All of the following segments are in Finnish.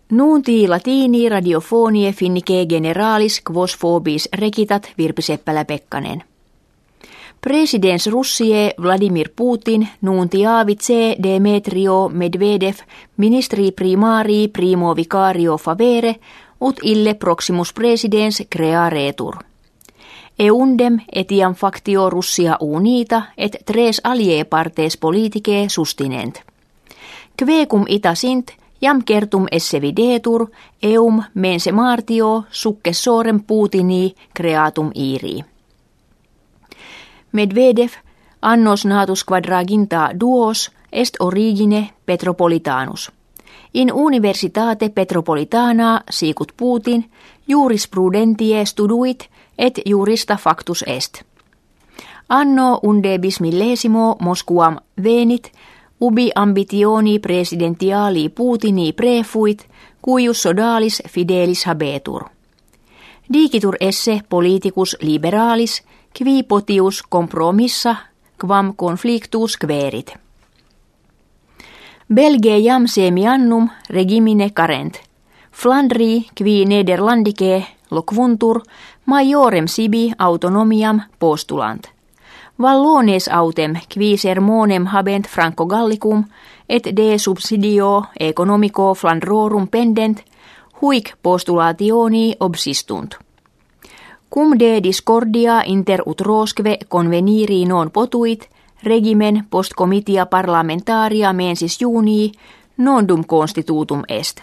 Nunti latini radiofonie finnike generalis quos phobis recitat Virpi Seppälä-Pekkanen. Presidents Russie Vladimir Putin nuntiavit se Dmetrio Medvedev ministri primari primo vicario favere ut ille proximus presidens crearetur. Eundem etiam factio Russia unita et tres alie partes politicae sustinent. Quecum ita sint jam certum esse videtur eum mense martio successorem Putini creatum iri. Medvedev annos natus quadraginta duos est origine Petropolitanus. In universitate Petropolitana sicut Putin jurisprudentie studuit et jurista factus est. Anno undebis millesimo Mosquam venit ubi ambitioni presidentiali Putini prefuit cuius sodalis fidelis habetur. Dicitur esse politicus liberalis qui potius compromissa quam conflictus querit. Belge jam semiannum regimine carent. Flandri qui Nederlandike loquuntur majorem sibi autonomiam postulant. Vallones autem qui sermonem habent Franco Gallicum et de subsidio economico Flandrorum pendent huic postulationi obsistunt. Cum de discordia inter utrosque conveniri non potuit, regimen post comitia parlamentaria mensis junii nondum constitutum est.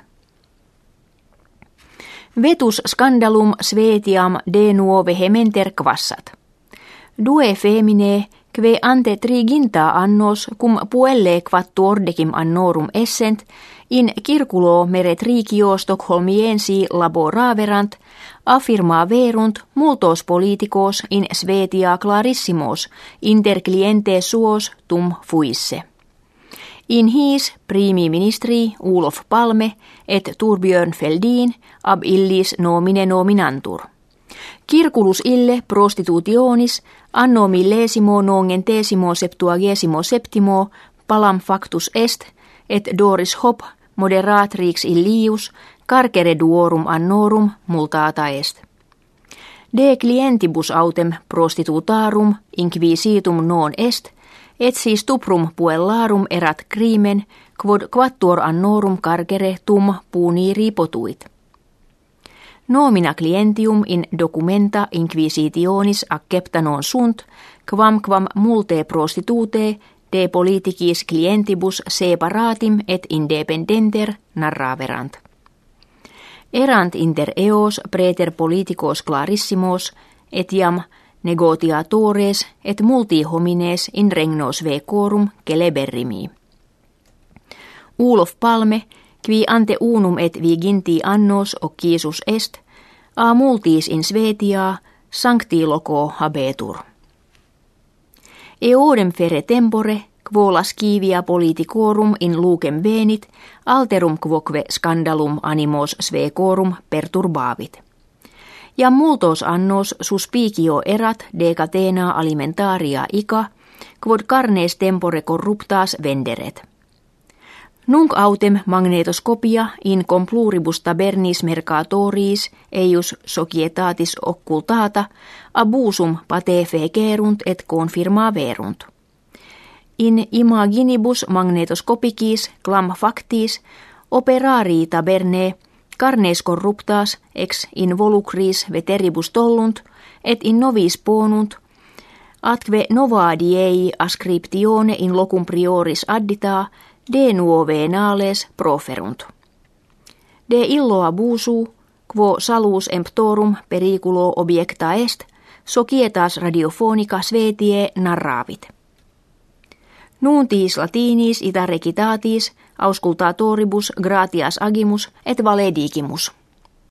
Vetus scandalum Svetiam de nuo vehementer quassat. Due femine que ante triginta annos cum puelle quattuordecim annorum essent in circulo meretricio Stockholmiensi laboraverant affirma verunt multos politicos in Svetia clarissimos inter clientes suos tum fuisse. In his primi ministri Olof Palme et Thorbjörn Fälldin ab illis nomine nominantur. Circulus ille prostitutionis anno millesimo nongentesimo septuagesimo septimo palam factus est et Doris Hopp moderatrix illius carcere duorum annorum multata est. De clientibus autem prostitutarum inquisitum non est, et si stuprum puellarum erat crimen quod quattuor annorum carcere tum puniri potuit. Nomina clientium in documenta inquisitionis accepta non sunt, quam multe prostitute de politicis clientibus separatim et independenter narraverant. Erant inter eos praeter politicos clarissimos etiam negotiatores et multi homines in regnos vecorum celeberrimi. Olof Palme, qui ante unum et viginti annos occisus est, a multis in Svetia sancti loco habetur. Eodem fere tempore, quo lascivia politicorum in lucem venit, alterum quoque scandalum animos svecorum perturbavit. Ja multos annos suspicio erat de catena alimentaria ica, quod carnes tempore corruptas venderet. Nunc autem magnetoscopia in compluribus tabernis mercatoris eius societatis occultata abusum pate fecerunt et confirmaverunt. In imaginibus magnetoscopicis clam factis operari taberne carnes corruptas ex involucris veteribus tollunt et in novis ponunt atque nova diei ascriptione in locum prioris addita de nuo venales proferunt. De illo abusu, quo salus emptorum periculo objecta est, societas radiofonica Svetie narravit. Nuntis latinis ita recitatis auscultatoribus gratias agimus et valedigimus.